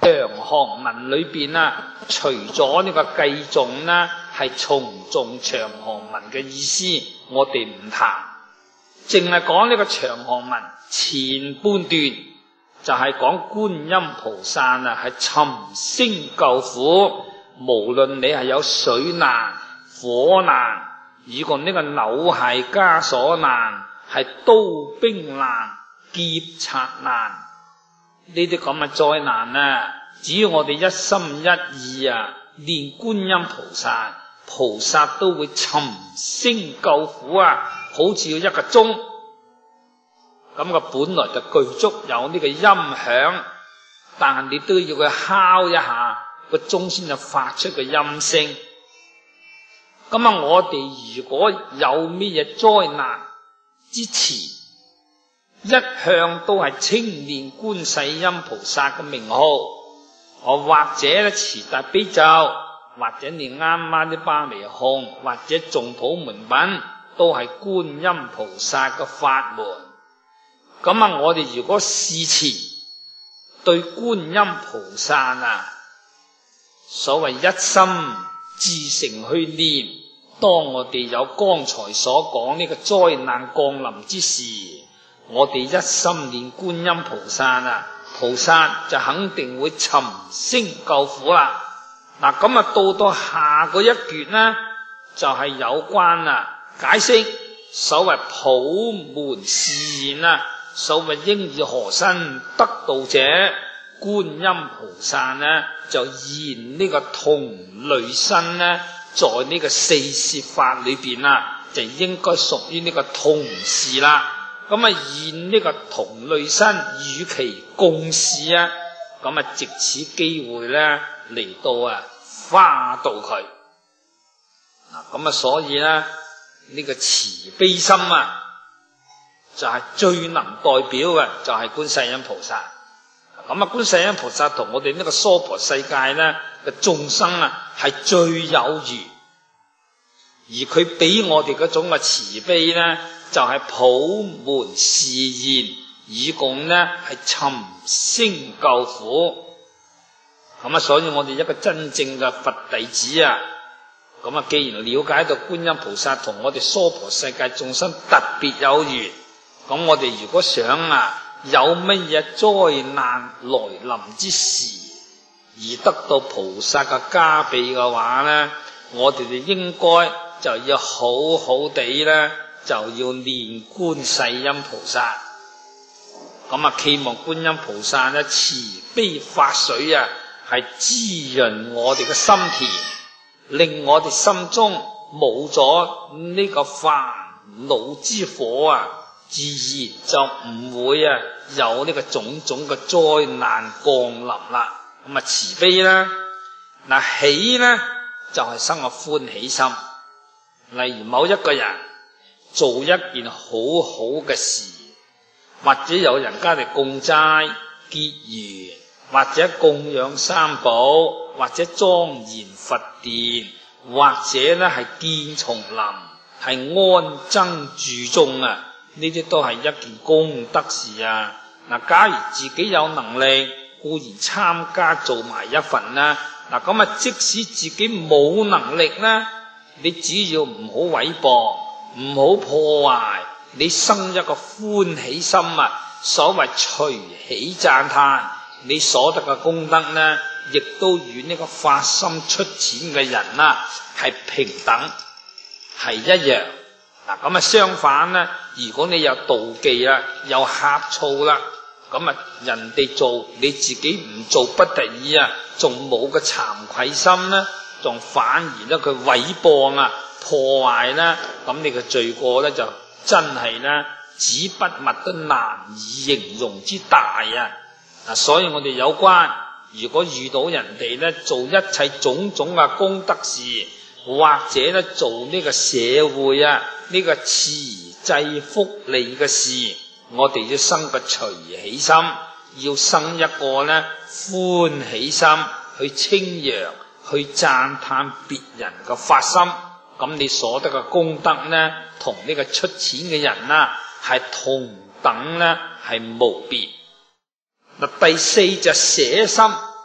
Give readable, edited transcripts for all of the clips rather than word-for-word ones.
長行文裏邊啊，除咗呢個計頌呢係從頌長行文嘅意思，我哋唔談，淨係講呢個長行文前半段就係講觀音菩薩啊係尋聲救苦，無論你係有水難、火難，以及呢個扭械枷鎖難，係刀兵難、劫賊難，呢啲咁嘅災難啊，只要我哋一心一意啊念觀音菩薩，菩薩都會尋聲救苦啊，好似要一個鐘咁嘅，本來就具足有呢個音響，但係你都要佢敲一下個鐘先至發出個音聲。咁啊，我哋如果有咩嘢災難之前，一向都係稱念觀世音菩薩嘅名號，或者咧持大悲咒，或者念啱啱啲巴彌控，或者頌普門品，都係觀音菩薩嘅法門。咁啊，我哋如果事前對觀音菩薩啊，所謂一心至誠去念，當我哋有剛才所講呢個災難降臨之時，我哋一心念觀音菩薩啊，菩薩就肯定會尋聲救苦啦。嗱，咁啊到下個一橛呢，就係有關解釋所謂普門示現啊，所謂應以何身得道者，觀音菩薩呢就現呢個同類身呢，在呢個四攝法裏邊啊，就應該屬於呢個同事啦。咁啊現呢個同類身與其共事啊，咁啊藉此機會咧嚟到化度佢。嗱，咁啊所以咧呢個慈悲心啊，就係最能代表嘅就係觀世音菩薩。咁啊觀世音菩薩同我哋呢個娑婆世界咧嘅眾生啊係最有緣，而佢俾我哋嗰種嘅慈悲咧，就係普門示現，以共呢係尋聲救苦。咁啊，所以我哋一個真正嘅佛弟子啊，咁啊，既然了解到觀音菩薩同我哋娑婆世界眾生特別有緣，咁我哋如果想有乜嘢災難來臨之時，而得到菩薩嘅加被嘅話呢，我哋就應該就要好好地呢，就要念觀世音菩薩。咁啊，期望觀音菩薩呢慈悲法水啊，係滋潤我哋嘅心田，令我哋心中冇咗呢個煩惱之火啊，自然就唔會有呢個種種嘅災難降臨啦。咁啊慈悲啦，喜呢就係生個歡喜心。例如某一個人做一件好好嘅事，或者有人家嚟供齋結緣，或者供養三寶，或者莊嚴佛殿，或者呢係建叢林，係安僧住眾啊，呢啲都係一件功德事啊。假如自己有能力，固然參加做埋一份啦。咁啊，即使自己冇能力呢，你只要唔好毀謗，唔好破壞，你生一個歡喜心啊，所謂隨喜讚嘆，你所得嘅功德呢，亦都與呢個發心出錢嘅人係平等，係一樣。咁啊相反呢，如果你有妒忌啦，有呷醋啦，咁人哋做你自己唔做不得已仲冇個慚愧心呢，仲反而呢佢毀謗破壞呢，咁你嘅罪過呢，就真係呢紙筆墨都難以形容之大啊！所以我哋有關如果遇到人哋呢做一切種種嘅功德事，或者呢做呢個社會呢個慈濟福利嘅事，我哋要生個隨喜心，要生一個呢歡喜心，去稱揚去讚嘆別人嘅發心，咁你所得嘅功德呢，同呢個出錢嘅人係同等呢係無別。第四就捨心，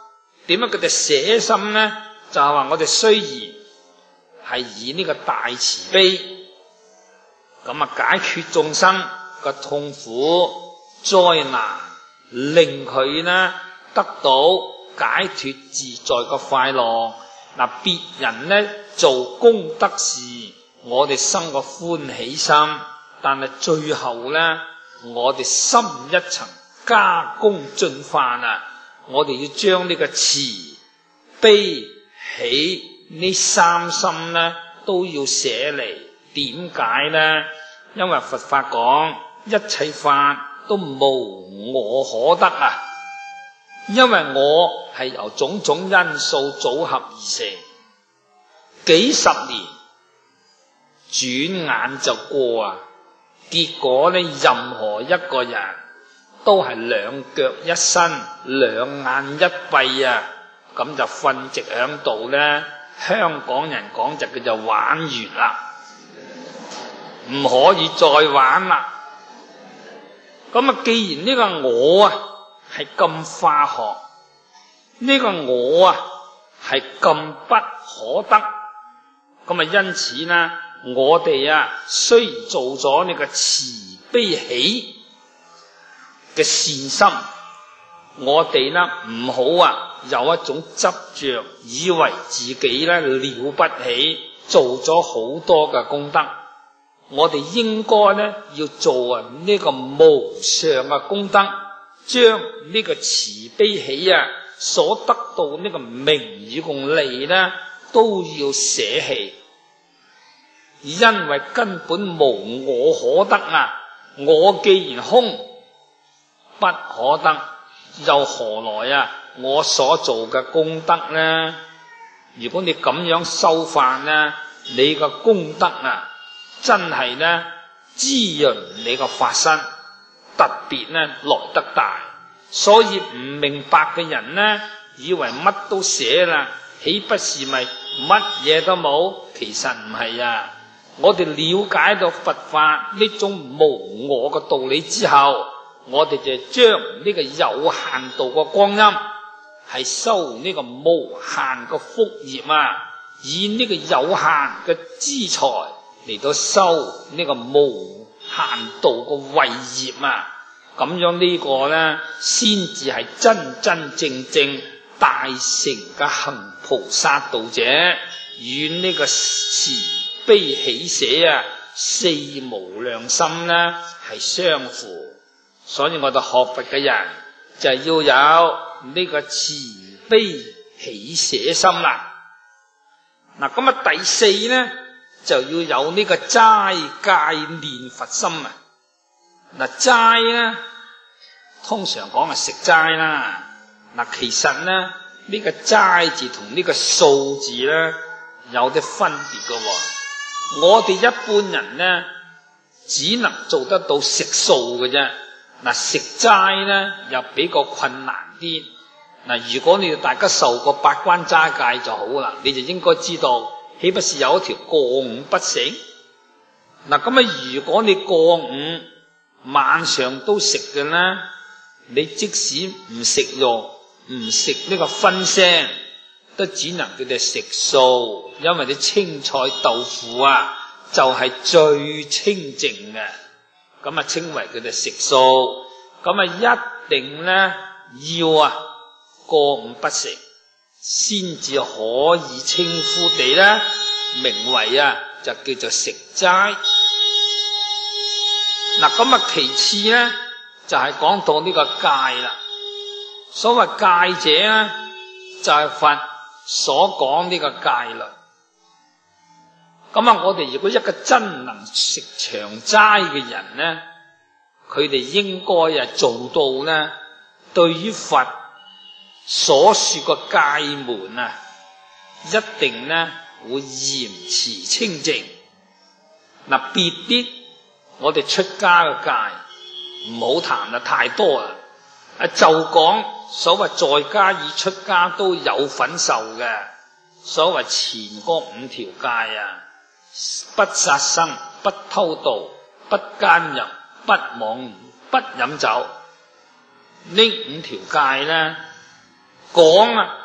點解佢哋捨心呢？就係話我哋雖然係以呢個大慈悲咁啊解決眾生嘅痛苦災難，令佢呢得到解脫自在嘅快樂。嗱，別人呢做功德事，我哋生個歡喜心，但係最後呢，我哋深一層加工進化啊！我哋要將呢個慈悲喜呢三心呢都要捨離。點解呢？因為佛法講一切法都無我可得啊！因為我係由種種因素組合而成，幾十年轉眼就過啊！結果呢，任何一個人都係兩腳一伸，兩眼一閉啊，咁就瞓直響度呢。香港人講就叫做玩完啦，唔可以再玩啦。咁啊，既然呢個我啊係咁化學，呢個我啊係咁不可得，咁啊因此呢，我哋啊雖然做咗呢個慈悲喜嘅善心，我哋呢唔好啊有一種執着，以為自己呢了不起，做咗好多嘅功德。我哋應該呢要做啊呢個無上嘅功德，將呢個慈悲喜啊所得到呢個名與共利呢都要捨棄，因為根本無我可得啊！我既然空不可得，又何來啊我所做嘅功德呢？如果你咁樣修法呢，你嘅功德啊真係呢滋潤你個法身，特別呢來得大。所以唔明白嘅人呢，以為乜都捨啦，豈不是咪乜嘢都冇？其實唔係啊！我哋了解到佛法呢種無我嘅道理之後，我哋就將呢個有限度嘅光陰係修呢個無限嘅福業啊，以呢個有限嘅資財嚟到修呢個無限度嘅慧業啊，咁樣呢個呢先至係真真正正大成嘅行菩薩道者，與呢個慈悲喜捨啊四無量心呢係相符。所以我哋學佛嘅人就要有呢個慈悲喜捨心啦。嗱，咁啊第四呢就要有呢個齋戒念佛心啊。嗱，齋呢通常講係食齋啦。嗱，其實呢呢個齋字同呢個素字呢有啲分別嘅。我哋一般人呢只能做得到食素嘅啫。嗱，食齋呢又比較困難啲。嗱，如果你哋大家受過八關齋戒就好啦，你就應該知道，豈不是有一條過午不食？嗱，咁啊，如果你過午晚上都食嘅呢，你即使唔食肉，唔食呢個葷腥，都只能叫你食素，因為啲青菜豆腐啊就係最清淨嘅。咁啊稱為佢哋食素，咁啊一定呢要啊過午不食，先至可以稱呼地呢名為啊就叫做食齋。嗱，咁啊其次呢就係講到呢個戒啦。所謂戒者呢就係佛所講呢個戒律。咁啊，我哋如果一個真能食長齋嘅人呢，佢哋應該啊做到呢，對於佛所說個戒門啊，一定呢會嚴持清淨。嗱，別啲我哋出家嘅戒唔好談得太多啦，就講所謂在家與出家都有份受嘅，所謂前嗰五條戒啊。不殺生，不偷盜，不奸淫，不妄語，不飲酒。呢五條戒呢，講啊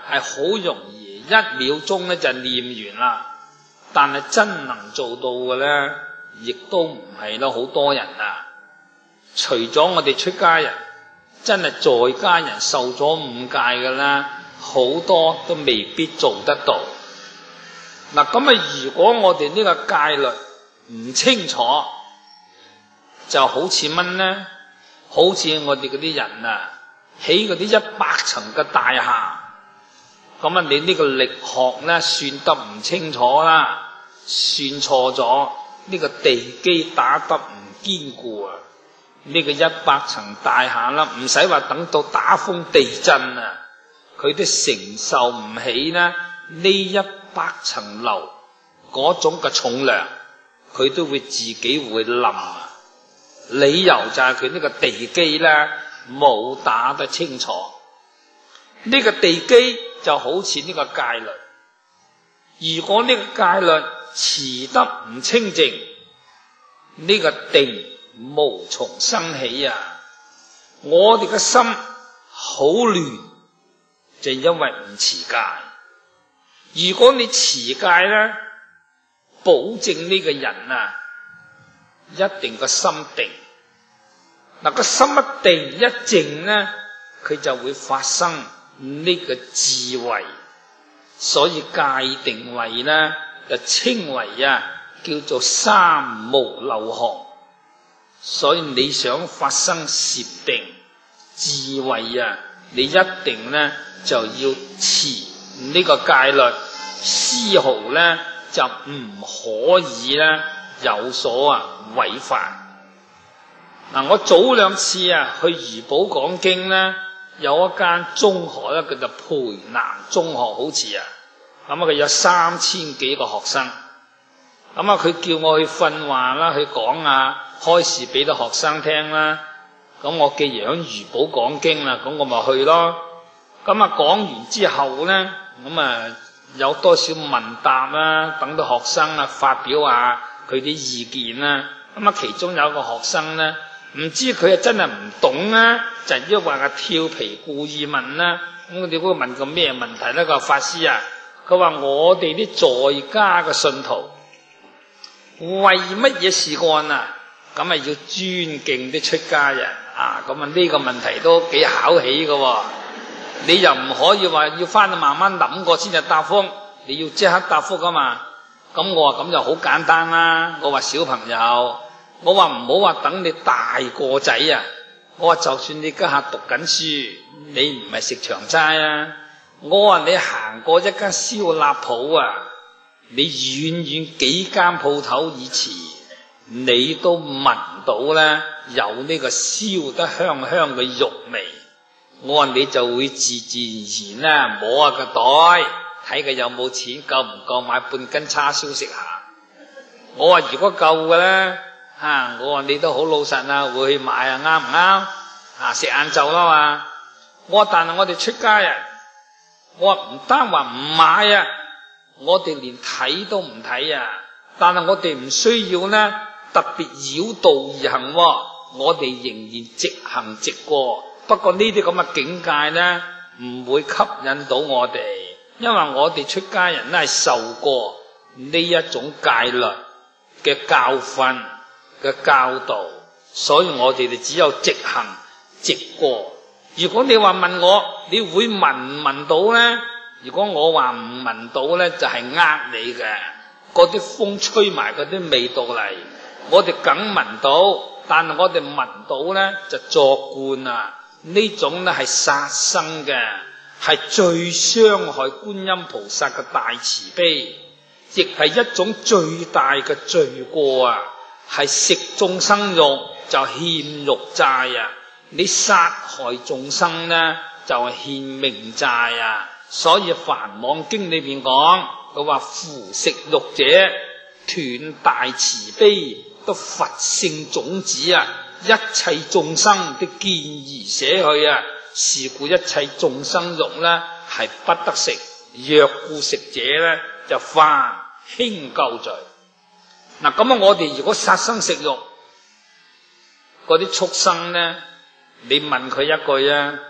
係好容易1秒鐘咧就念完啦，但係真能做到嘅咧，亦都唔係咯，好多人啊。除咗我哋出家人，真係在家人受咗5戒嘅啦，好多都未必做得到。嗱，咁啊，如果我哋呢個戒律唔清楚，就好似乜呢？好似我哋嗰啲人啊，起嗰啲100層嘅大廈，咁啊，你呢個力學咧算得唔清楚啦，算錯咗，呢個地基打得唔堅固啊！呢個100層大廈啦，唔使話等到打風地震啊，佢都承受唔起啦。呢100層樓嗰種嘅重量，佢都會自己會冧啊！理由就係佢呢個地基咧冇打得清楚。呢個地基就好似呢個戒律，如果呢個戒律持得唔清淨，呢個定無從生起啊！我哋嘅心好亂，就因為唔持戒。如果你持戒咧，保證呢個人啊，一定個心定。嗱，個心一定一靜咧，佢就會發生呢個智慧。所以戒定慧咧，就稱為啊，叫做三無漏學。所以你想發生禪定智慧啊，你一定咧就要持呢個戒律，絲毫咧就唔可以咧有所違犯。嗱，我早2次啊去怡保講經咧，有一間中學咧叫做培南中學，好似啊，咁啊佢有3000幾個學生，咁啊佢叫我去訓話啦，去講啊，開示俾啲學生聽啦。咁我既然喺怡保講經啦，咁我咪去咯。咁啊講完之後咧，咁啊有多少問答啦，等到學生啊發表下佢啲意見啦。咁啊其中有一個學生咧，唔知佢係真係唔懂啊，就抑或係調皮故意問啦。咁我哋會問個咩問題咧？個法師啊，佢話我哋啲在家嘅信徒為乜嘢事幹啊？咁啊要尊敬啲出家人啊！咁啊呢個問題都幾考起嘅，你又唔可以話要翻去慢慢諗過先至答覆，你要即刻答覆噶嘛。咁我話咁就好簡單啦。我話小朋友，我話唔好話等你大個仔啊。我話就算你家下讀緊書，你唔係食長齋啊。我話你行過一間燒臘鋪啊，你遠遠幾間鋪頭以前，你都聞到咧有呢個燒得香香嘅肉味。我話你就會自自然然啦，摸下個袋，睇佢有冇錢，夠唔夠買半斤叉燒食下。我話如果夠嘅咧，我話你都好老實啊，會去買啊，啱唔啱？食晏晝啦嘛。我話但係我哋出家人，我話唔單話唔買啊，我哋連睇都唔睇啊。但係我哋唔需要呢特別繞道而行，我哋仍然直行直過。不過呢啲咁嘅境界呢，唔會吸引到我哋，因為我哋出家人咧係受過呢一種戒律嘅教訓嘅教導，所以我哋只有直行直過。如果你話問我，你會聞唔聞到呢？如果我話唔聞到呢，就係你嘅。嗰啲風吹埋嗰啲味道嚟，我哋梗聞到，但係我哋聞到呢，就作觀啊！呢種呢係殺生嘅，係最傷害觀音菩薩嘅大慈悲，亦係一種最大嘅罪過啊！係食眾生肉就欠肉債啊！你殺害眾生呢，就係欠命債啊！所以《梵網經》裏邊講，佢話夫食肉者斷大慈悲，都佛性種子啊！一切眾生都見而捨去啊！是故一切眾生肉呢係不得食，若故食者呢就犯輕垢罪。嗱，咁啊，我哋如果殺生食肉，嗰啲畜生呢，你問佢一句啊，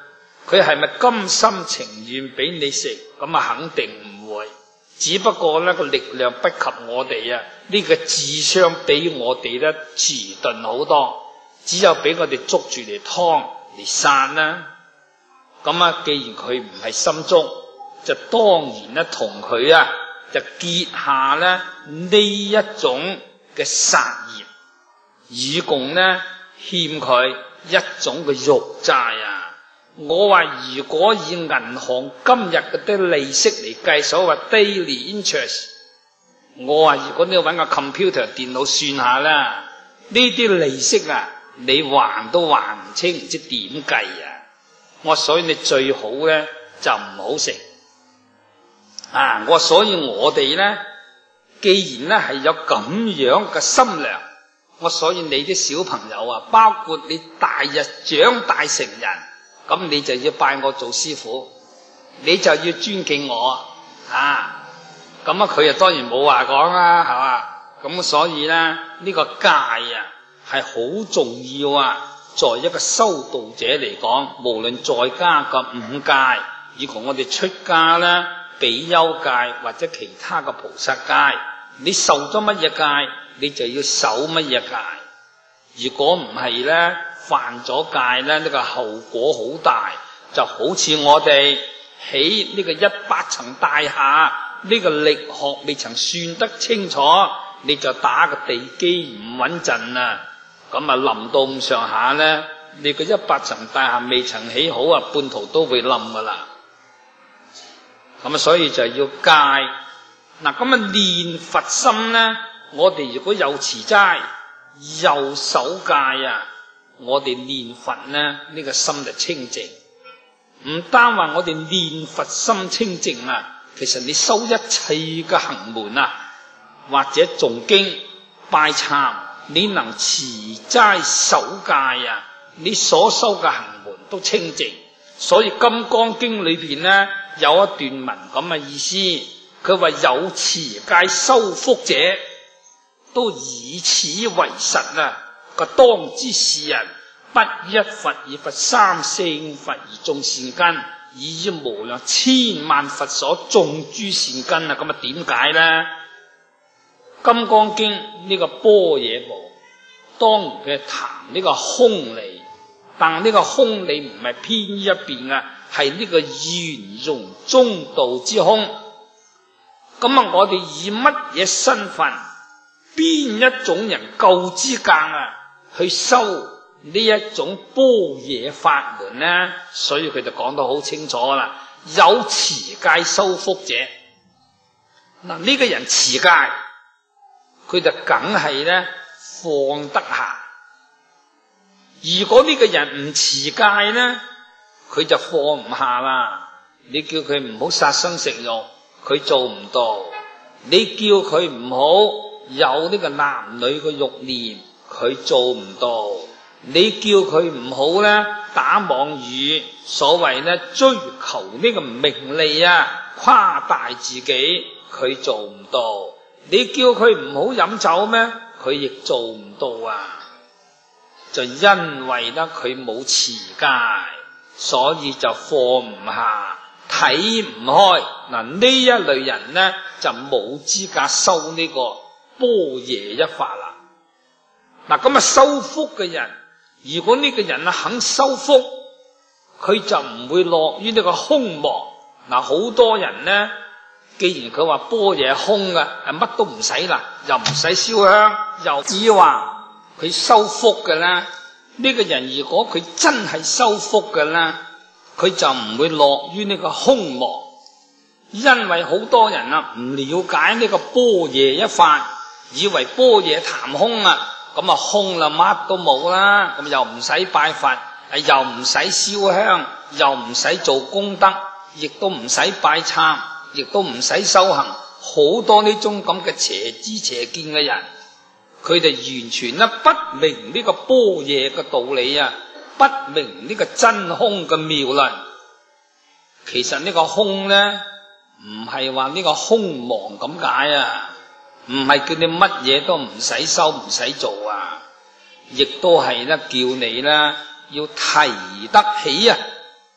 佢係咪甘心情願俾你食？咁啊肯定唔會。只不過咧個力量不及我哋啊，呢個智商比我哋咧遲鈍好多，只有俾我哋捉住嚟劏嚟殺啦。咁啊，既然佢唔係心足，就當然咧同佢啊就結下咧呢一種嘅殺業，以共咧欠佢一種嘅肉債啊。我話如果以銀行今日嗰啲利息嚟計，所謂 daily interest， 我話如果你揾個 computer 電腦算下啦，呢啲利息啊，你還都還唔清，唔知點計啊！我所以你最好咧就唔好食啊！所以我哋咧，既然咧係有咁樣嘅心量，所以你啲小朋友啊，包括你大日長大成人，咁你就要拜我做師傅，你就要尊敬我啊！咁啊，佢啊當然冇話講啦，係嘛？咁所以咧呢個戒啊係好重要啊！作為一個修道者嚟講，無論在家嘅五戒，以及我哋出家啦、比丘戒或者其他嘅菩薩戒，你受咗乜嘢戒，你就要守乜嘢戒。如果唔係咧，犯咗戒咧，呢個後果好大。就好似我哋起呢個100層大廈，呢個力學未曾算得清楚，你就打個地基唔穩陣啊！咁啊冧到咁上下咧，你個100層大廈未曾起好啊，半途都會冧噶啦。咁啊，所以就要戒。嗱，咁啊念佛心咧，我哋如果有持齋又守戒啊，我哋念佛咧呢個心就清淨。唔單話我哋念佛心清淨啊，其實你修一切嘅行門啊，或者誦經拜懺，你能持齋守戒啊，你所修嘅行門都清淨。所以《金剛經》裏邊呢有一段文咁嘅意思，佢話有持戒修福者，都以此為實啊！個當知是人，不一佛而佛三聖佛而種善根，以無量千萬佛所種諸善根啊！咁啊點解呢？金剛經呢個般若部，當然佢談呢個空理，但呢個空理唔係偏於一邊啊，係呢個圓融中道之空。咁啊，我哋以乜嘢身份，邊一種人夠資格啊去修呢一種般若法門呢？所以佢就講得好清楚啦，有持戒修福者。嗱，呢個人持戒，佢就梗係咧放得下。如果呢個人唔持戒呢，佢就放唔下啦。你叫佢唔好殺生食肉，佢做唔到；你叫佢唔好有呢個男女嘅慾念，佢做唔到；你叫佢唔好咧打妄語，所謂咧追求呢個名利啊，誇大自己，佢做唔到；你叫佢唔好飲酒咩？佢亦做唔到啊！就因為咧佢冇持戒，所以就放唔下，睇唔開。嗱，呢一類人呢，就冇資格修呢個般若一法啦。嗱，咁啊修福嘅人，如果呢個人啊肯修福，佢就唔會落於呢個空亡。嗱，好多人呢，既然佢話般若空嘅，乜都唔使啦，又唔使燒香，又只話佢修福嘅啦。呢個人如果佢真係修福嘅啦，佢就唔會落於呢個空亡。因為好多人啊唔了解呢個般若一法，以為般若談空啊，咁啊空啦，乜都冇啦，咁又唔使拜佛，又唔使燒香，又唔使做功德，亦都唔使拜懺，亦都唔使修行。好多呢種咁嘅邪知邪見嘅人，佢哋完全咧不明呢個般若嘅道理啊，不明呢個真空嘅妙論。其實呢個空呢，唔係話呢個空亡咁解啊，唔係叫你乜嘢都唔使修唔使做啊，亦都係咧叫你咧要提得起啊。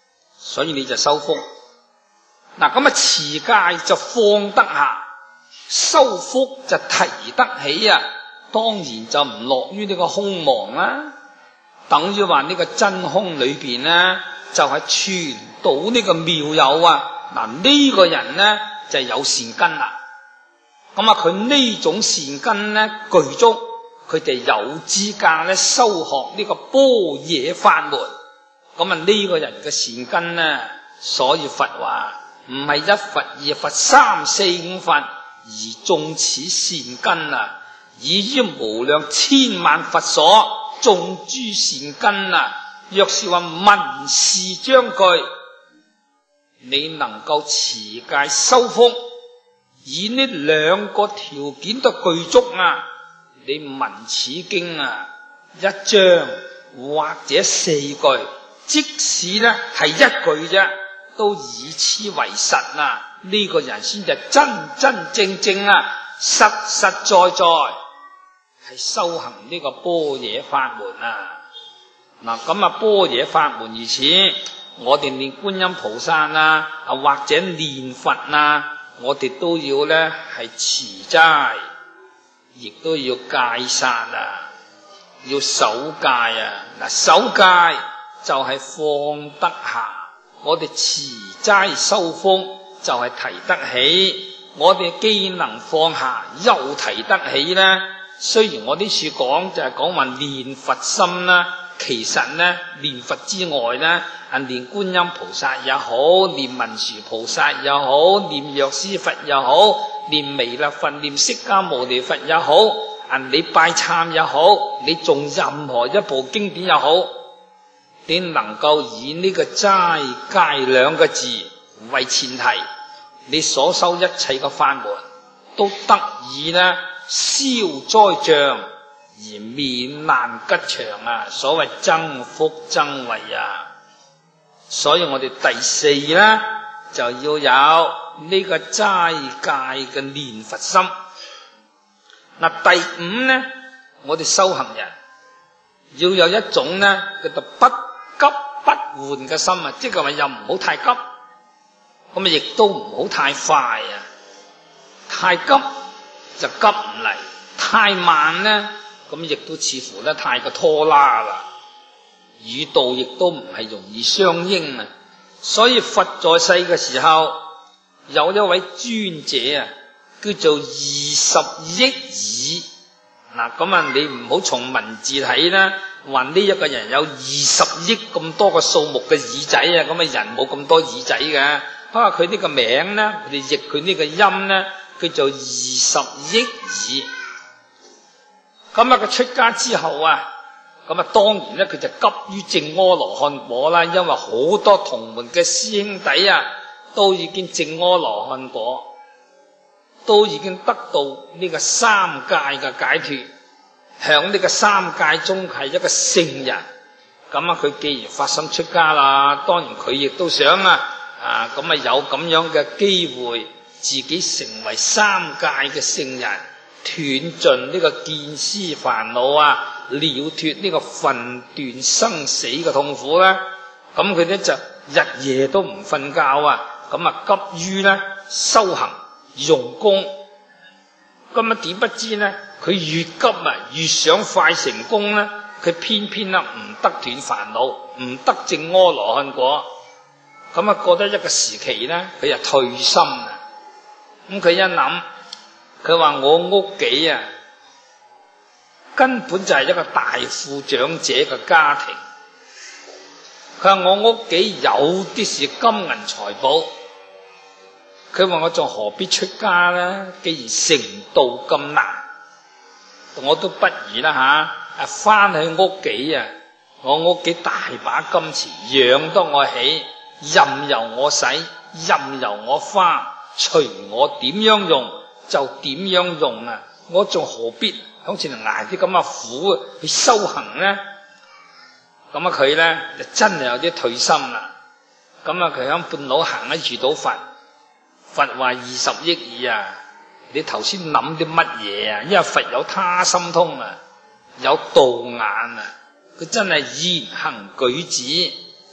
所以你就修福。嗱，咁啊持戒就放得下，修福就提得起啊，當然就唔落於呢個空亡啦。等於話呢個真空裏邊呢，就係傳到呢個妙有啊。嗱，呢個人呢就有善根啦。咁啊，佢呢種善根呢具足，佢哋有資格咧修學呢個般若法門。咁啊，呢個人嘅善根呢，所以佛話唔係一佛二佛三四五佛，而種此善根啊，以於無量千萬佛所種諸善根啊。若是話文字將具，你能夠持戒修福，以呢兩個條件都具足啊，你聞此經啊，一章或者四句，即使呢係一句啫，都以此為實啊。呢個人先至真真正正啊，實實在在係修行呢個般若法門啊。嗱，咁啊般若法門如此，我哋念觀音菩薩啊，或者念佛啊，我哋都要呢係持齋，亦都要戒殺啊，要守戒啊。嗱，守戒就係放得下，我哋持齋修福就係提得起。我哋既能放下，又提得起呢。雖然我呢處講就係講話念佛心啦，其實呢念佛之外呢，念觀音菩薩也好，念文殊菩薩也好，念藥師佛也好，念彌勒佛，念釋迦牟尼佛也好，你拜懺也好，你誦任何一部經典也好，你能夠以呢個齋戒兩個字為前提，你所修一切嘅法門都得以呢消災障而免難吉祥啊！所謂增福增慧啊！所以我哋第四呢，就要有呢個齋戒嘅念佛心。嗱，第五呢，我哋修行人要有一種呢叫做不急不緩嘅心啊，即係話又唔好太急，咁啊亦都唔好太快啊！太急就急唔嚟，太慢呢，咁亦都似乎咧太過拖拉啦，與道亦都唔係容易相應啊！所以佛在世嘅時候，有一位尊者啊，叫做20億耳。嗱，咁啊，你唔好從文字睇啦，話呢一個人有20億咁多個數目嘅耳仔啊，咁啊人冇咁多耳仔嘅。不過佢呢個名呢，我哋譯佢呢個音呢，叫做20億耳。咁啊，佢出家之後啊，咁啊當然咧，佢就急於證阿羅漢果啦，因為好多同門嘅師兄弟啊，都已經證阿羅漢果，都已經得到呢個三界嘅解脫，響呢個三界中係一個聖人。咁啊，佢既然發心出家啦，當然佢亦都想咁啊有咁樣嘅機會，自己成為三界嘅聖人，斷盡呢個見思煩惱啊，了脫呢個分段生死嘅痛苦啦。咁佢咧就日夜都唔瞓覺啊，咁啊急於咧修行用功。咁啊點不知呢，佢越急啊越想快成功呢，佢偏偏唔得斷煩惱，唔得證阿羅漢果。咁啊過得一個時期呢，佢就退心啊。咁佢一諗，佢話我屋企啊根本就係一個大富長者嘅家庭，佢話我屋企有啲是金銀財寶，佢話我仲何必出家呢？既然成道咁難，我都不如啦翻去屋企啊，我屋企大把金錢養得我起，任由我使，任由我花，隨我點樣用就點樣用啊！我仲何必好似挨啲咁嘅苦去修行呢？咁啊佢呢就真係有啲退心啦。咁啊佢響半路行遇到佛，佛話20億耳啊，你頭先諗啲乜嘢啊？因為佛有他心通啊，有道眼啊，佢真係言行舉止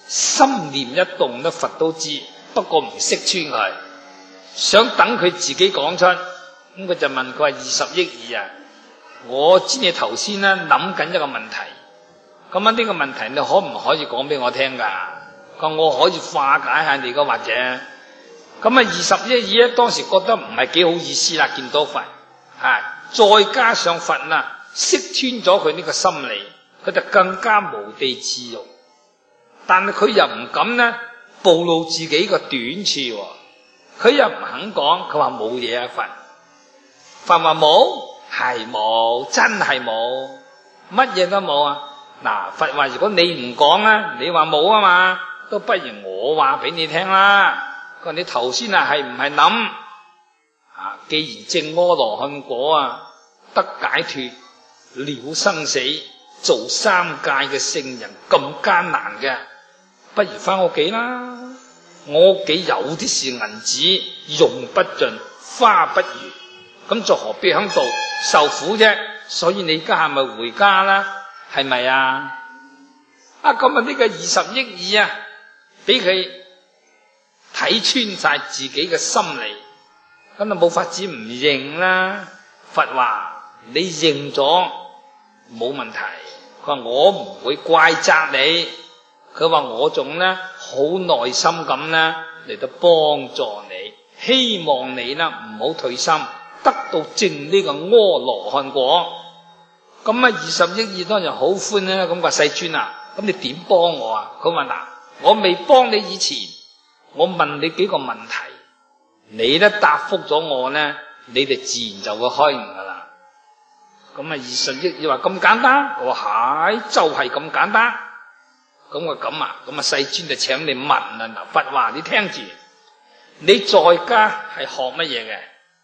心念一動咧，佛都知，不過唔識穿佢，想等佢自己講出，咁佢就問佢話20億二啊，我知你頭先咧諗緊一個問題，咁呢個問題你可唔可以講俾我聽噶？佢話我可以化解下你噶，或者咁20億二咧，當時覺得唔係幾好意思啦，見到佛再加上佛啦，識穿咗佢呢個心理，佢就更加無地自容。但係佢又唔敢咧暴露自己個短處，佢又唔肯講，佢話冇嘢啊，佛話冇，係冇，真係冇，乜嘢都冇啊！嗱，佛話如果你唔講啊，你話冇啊嘛，都不如我話俾你聽啦。佢話你頭先係唔係諗既然證阿羅漢果啊，得解脫了生死，做三界嘅聖人咁艱難嘅，不如翻屋企啦。我屋企有啲是銀紙，用不盡，花不如，咁就何必響度受苦啫？所以你家下咪回家啦，係咪啊？咁呢個20億二啊，俾佢睇穿晒自己嘅心理，咁就冇法子唔認啦。佛話你認咗冇問題，佢話我唔會怪責你，佢話我仲咧好耐心咁咧嚟到幫助你，希望你啦唔好退心，得到證呢個阿羅漢果。咁20億二當然好歡啦。咁話世尊啊，咁你點幫我啊？佢話嗱，我未幫你以前，我問你幾個問題，你咧答覆咗我咧，你哋自然就會開悟噶啦。咁20億二話咁簡單，我話係就係咁簡單。咁世尊就請你問啦。嗱，佛話你聽住，你在家係學乜嘢嘅？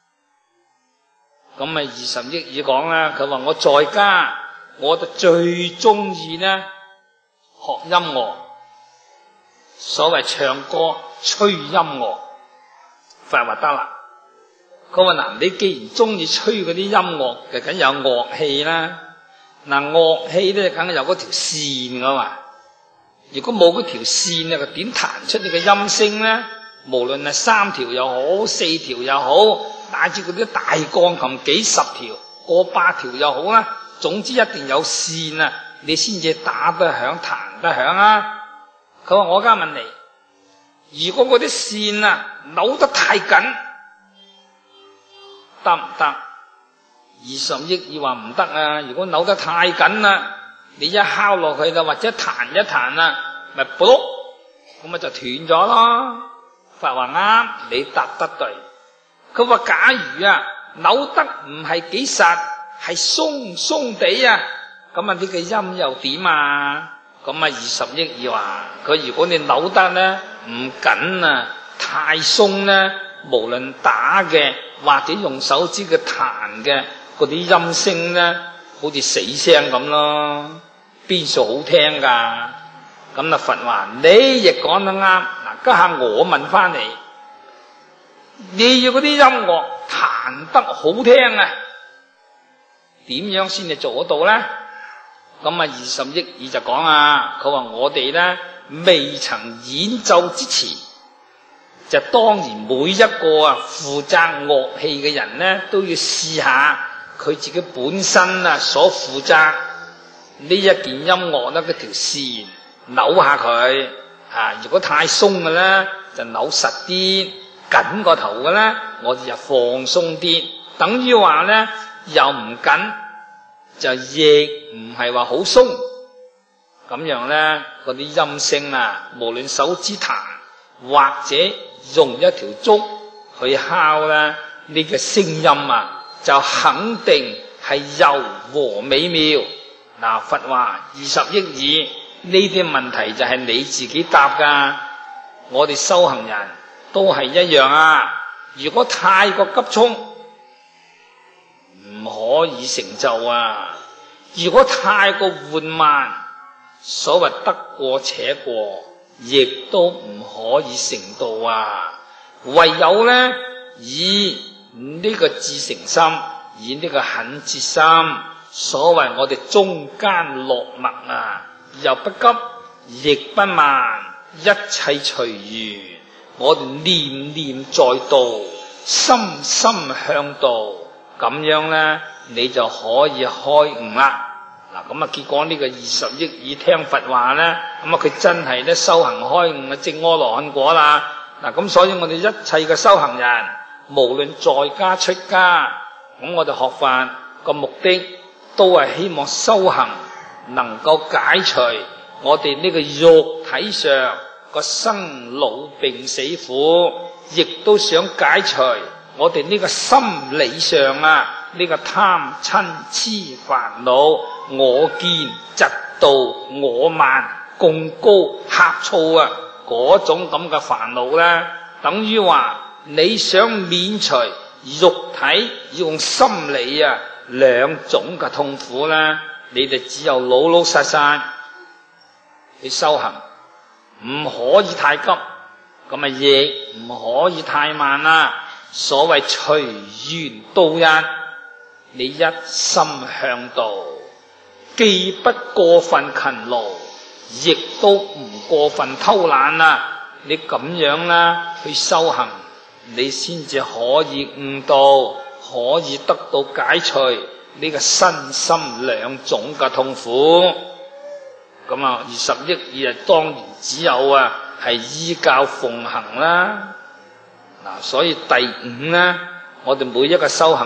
咁20億二講啦，佢話我在家，我就最中意咧學音樂，所謂唱歌吹音樂。佛話得啦，佢話嗱，你既然中意吹嗰啲音樂，就梗有樂器啦。嗱，樂器咧梗係有嗰條線噶嘛，如果冇嗰條線咧，佢點彈出你嘅音聲咧？無論係3條又好，4條又好，乃至嗰啲大鋼琴幾十條過百條又好啦，總之一定有線啊，你先至打得響彈得響啊。佢話我而家問你，如果嗰啲線啊扭得太緊得唔得？20億二話唔得啊！如果扭得太緊啦，你一敲落去啦，或者彈一彈啦，咪卜咁就斷咗咯。佛話啱，你答得對。佢話假如扭得唔係幾實，係鬆鬆地啊，咁呢個音又點啊？咁20億二話佢如果你扭得咧唔緊啊，太鬆咧，無論打嘅或者用手指嘅彈嘅嗰啲音聲咧，好似死聲咁咯，邊數好聽噶？咁佛話你亦講得啱。嗱，家下我問翻你，你要嗰啲音樂彈得好聽啊，點樣先至做得到咧？咁20億二就講佢話我哋咧未曾演奏之前，就當然每一個負責樂器嘅人咧都要試下佢自己本身所負責呢一件音樂咧嗰條線扭下佢如果太鬆嘅咧就扭實啲，緊個頭嘅咧我哋就放鬆啲，等於話咧又唔緊就亦唔係話好鬆，咁樣咧嗰啲音聲無論手指彈或者用一條竹去敲咧，呢個聲音就肯定係柔和美妙。嗱，佛話20億二呢啲問題就係你自己答噶，我哋修行人都係一樣如果太過急衝唔可以成就如果太過緩慢，所謂得過且過，亦都唔可以成道唯有咧以呢個至誠心，以呢個懇切心，所謂我哋中間落墨又不急亦不慢， 一切隨緣，我哋念念在道，心心向道，咁樣呢，你就可以開悟啦。嗱，咁啊，結果呢個20億耳聽佛話呢，咁啊，佢真係咧修行開悟啊，證阿羅漢果啦。嗱，咁所以我哋一切嘅修行人，無論在家出家，咁我哋學法個目的都係希望修行能夠解除我哋呢個肉體上個生老病死苦，亦都想解除我哋呢個心理上啊呢個貪嗔痴煩惱、我見嫉妒、我慢、貢高呷醋啊嗰種咁嘅煩惱咧，等於話你想免除肉體用心理啊兩種嘅痛苦咧，你哋只有老老實實去修行，唔可以太急，咁啊亦唔可以太慢啦。所謂隨緣度日，你一心向道，既不過分勤勞，亦都唔過分偷懶啦。你咁樣啦去修行，你先至可以悟道，可以得到解除呢個身心兩種嘅痛苦。咁啊，20億耳當然只有啊係依教奉行啦。嗱，所以第五呢，我哋每一個修行